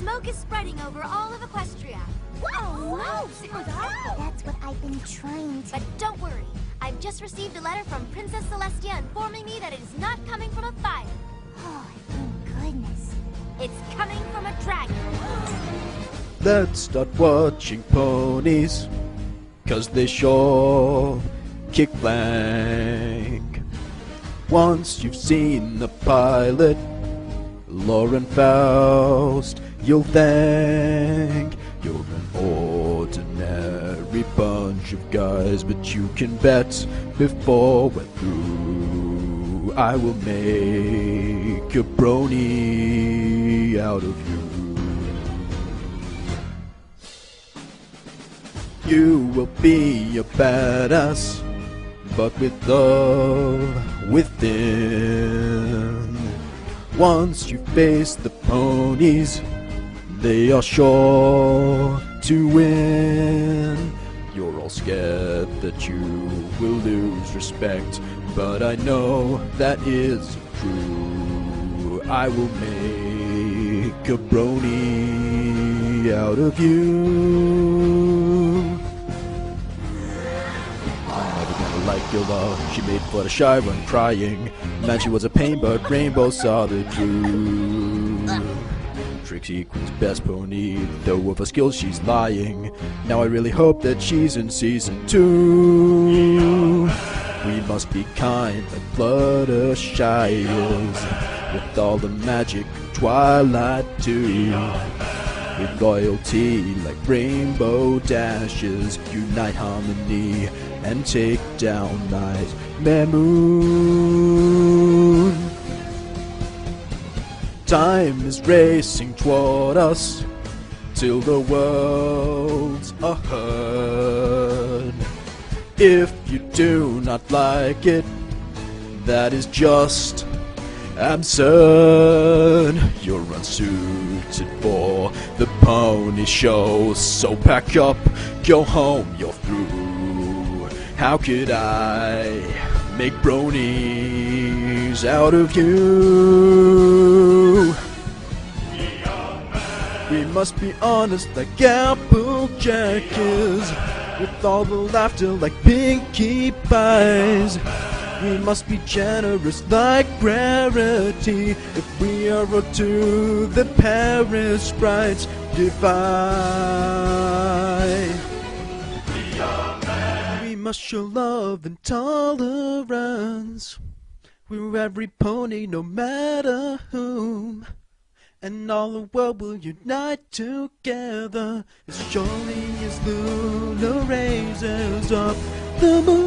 Smoke is spreading over all of Equestria. Oh, no! That's what I've been trying to... But don't worry. I've just received a letter from Princess Celestia informing me that it is not coming from a fire. Oh, thank goodness. It's coming from a dragon. Let's start watching ponies, 'cause they sure kick blank. Once you've seen the pilot, Lauren Faust, you'll thank. You're an ordinary bunch of guys, but you can bet before we're through, I will make a brony out of you. You will be a badass, but with love within. Once you face the ponies, they are sure to win. You're all scared that you will lose respect, but I know that is true. I will make a brony out of you. Like your love, she made Fluttershy run crying. Man, she was a pain, but Rainbow saw the truth. Trixie Queen's best pony, though of her skills she's lying. Now I really hope that she's in season 2. We must be kind like Fluttershy is, with all the magic Twilight too. With loyalty like Rainbow Dashes, unite harmony and take down Nightmare Moon. Time is racing toward us till the world's ahead. If you do not like it, that is just absurd. You're unsuited for the pony show, so pack up, go home, you're through. How could I make bronies out of you? We must be honest like Applejack is, with all the laughter like Pinkie Pies. We must be generous like Rarity, if we are to the Paris Sprites defy. We must show love and tolerance. We're every pony, no matter whom, and all the world will unite together as surely as Luna raises up the moon.